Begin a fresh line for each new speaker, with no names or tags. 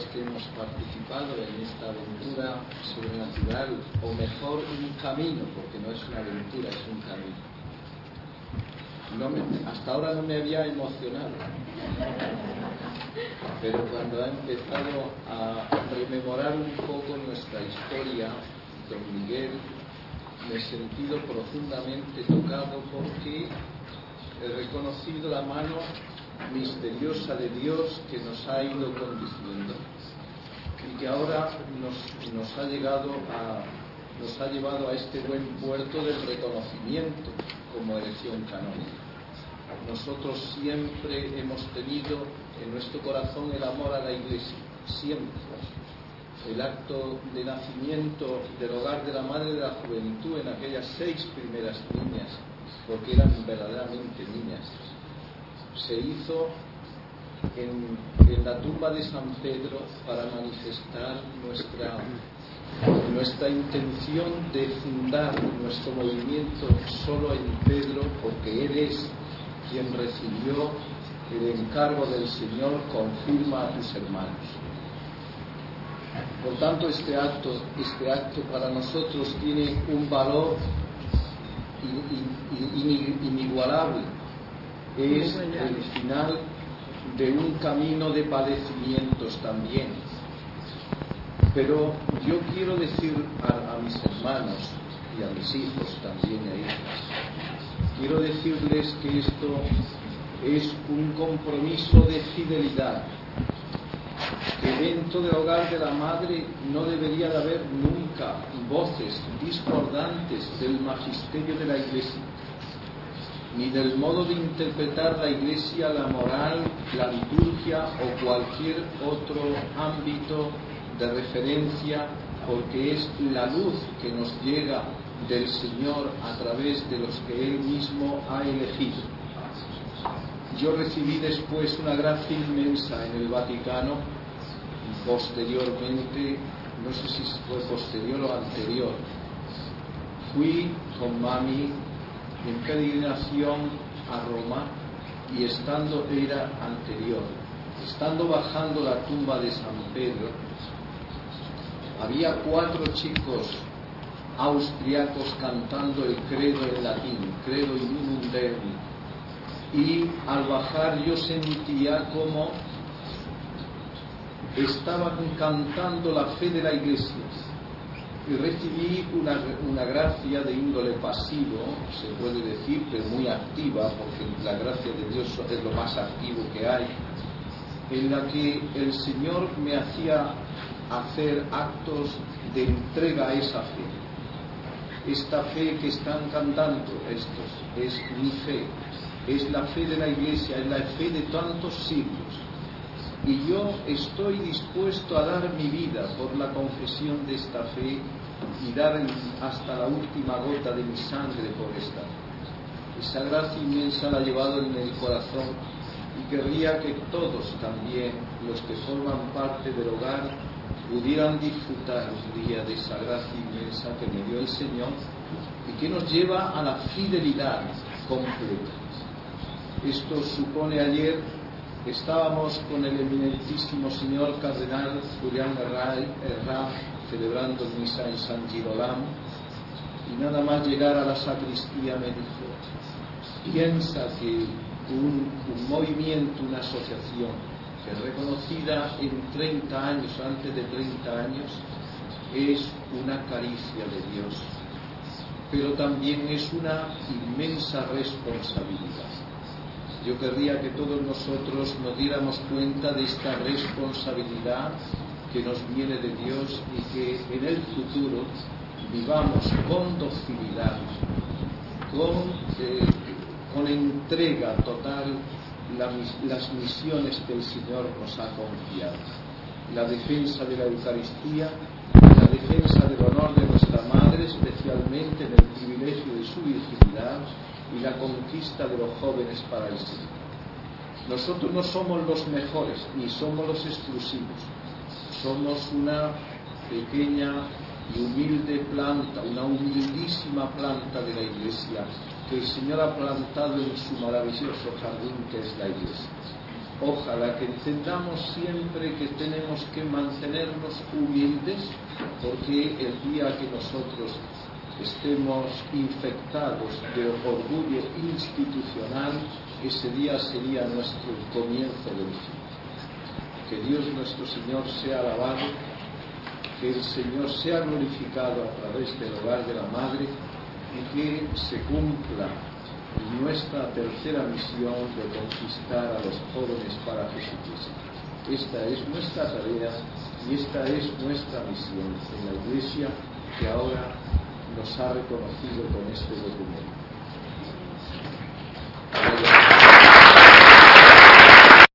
los que hemos participado en esta aventura sobrenatural, o mejor un camino, porque no es una aventura, es un camino. Hasta ahora no me había emocionado, pero cuando ha empezado a rememorar un poco nuestra historia, don Miguel, me he sentido profundamente tocado porque he reconocido la mano misteriosa de Dios que nos ha ido conduciendo y que ahora nos ha llevado a este buen puerto del reconocimiento como elección canónica. Nosotros siempre hemos tenido en nuestro corazón el amor a la Iglesia, siempre. El acto de nacimiento del hogar de la Madre de la Juventud en aquellas 6 primeras niñas, porque eran verdaderamente niñas, se hizo en la tumba de San Pedro para manifestar nuestra intención de fundar nuestro movimiento solo en Pedro, porque Él es quien recibió el encargo del Señor: confirma a tus hermanos. Por tanto, este acto para nosotros tiene un valor inigualable. Es el final de un camino de padecimientos también. Pero yo quiero decir a mis hermanos y a mis hijos también e hijas, quiero decirles que esto es un compromiso de fidelidad, que dentro del hogar de la Madre no debería de haber nunca voces discordantes del magisterio de la Iglesia, ni del modo de interpretar la Iglesia, la moral, la liturgia o cualquier otro ámbito de referencia, porque es la luz que nos llega del Señor a través de los que Él mismo ha elegido. Yo recibí después una gracia inmensa en el Vaticano, posteriormente, no sé si fue posterior o anterior. Fui con mami en peregrinación a Roma y estando bajando la tumba de San Pedro, había 4 chicos austriacos cantando el credo en latín, credo in unum Deum, y al bajar yo sentía como estaban cantando la fe de la Iglesia, y recibí una gracia de índole pasivo, se puede decir, pero muy activa, porque la gracia de Dios es lo más activo que hay, en la que el Señor me hacía hacer actos de entrega a esa fe. Esta fe que están cantando estos es mi fe, es la fe de la Iglesia, es la fe de tantos siglos. Y yo estoy dispuesto a dar mi vida por la confesión de esta fe y dar hasta la última gota de mi sangre por esta fe. Esa gracia inmensa la he llevado en el corazón y querría que todos también, los que forman parte del hogar, pudieran disfrutar un día de esa gracia inmensa que me dio el Señor y que nos lleva a la fidelidad completa. Esto supone ayer estábamos con el eminentísimo señor cardenal Julián Herrá celebrando misa en San Girolamo, y nada más llegar a la sacristía me dijo: piensa que un movimiento, una asociación que es reconocida en 30 años, antes de 30 años, es una caricia de Dios, pero también es una inmensa responsabilidad. Yo querría que todos nosotros nos diéramos cuenta de esta responsabilidad que nos viene de Dios y que en el futuro vivamos con docilidad, con entrega total las misiones que el Señor nos ha confiado. La defensa de la Eucaristía, la defensa del honor de nuestra Madre, especialmente en el privilegio de su virginidad, y la conquista de los jóvenes para el Señor. Nosotros no somos los mejores, ni somos los exclusivos. Somos una pequeña y humilde planta, una humildísima planta de la Iglesia, que el Señor ha plantado en su maravilloso jardín que es la Iglesia. Ojalá que entendamos siempre que tenemos que mantenernos humildes, porque el día que nosotros estemos infectados de orgullo institucional, ese día sería nuestro comienzo del fin. Que Dios nuestro Señor sea alabado, que el Señor sea glorificado a través del hogar de la Madre y que se cumpla nuestra tercera misión de conquistar a los jóvenes para Jesucristo. Esta es nuestra tarea y esta es nuestra misión en la Iglesia que ahora nos ha reconocido con este documento.